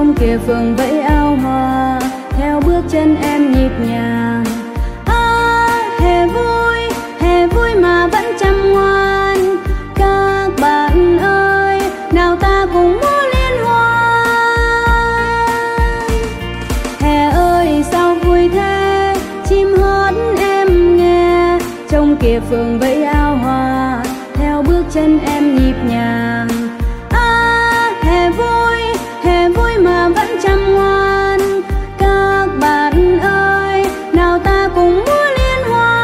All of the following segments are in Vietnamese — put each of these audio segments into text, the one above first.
Trong kia phường vẫy áo hoa theo bước chân em nhịp nhàng. Hè vui mà vẫn chăm ngoan. Các bạn ơi, nào ta cùng múa liên hoan. Hè ơi sao vui thế, chim hót em nghe. Trong kia phường vẫy áo hoa theo bước chân em nhịp nhàng. Hè vui mà vẫn chăm ngoan. Các bạn ơi, nào ta cùng múa liên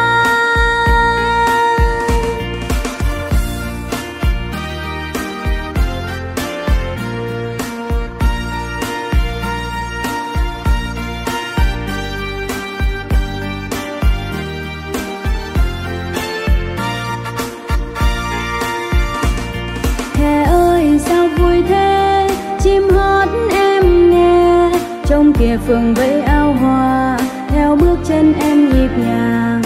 hoan. Hè ơi sao vui thế, chim hót em nghe. Trong kia phường vẫy áo hoa theo bước chân em nhịp nhàng.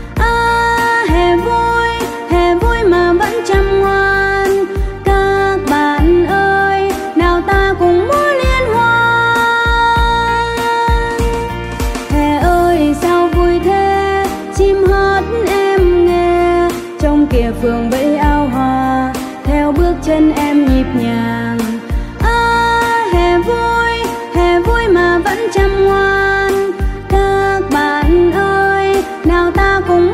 Hè vui mà vẫn chăm ngoan. Các bạn ơi, nào ta cùng múa liên hoan. Hè ơi sao vui thế, chim hót em nghe. Trong kia phường vẫy áo hoa theo bước chân em nhịp nhàng. Hè vui mà vẫn chăm ngoan. Các bạn ơi, nào ta cùng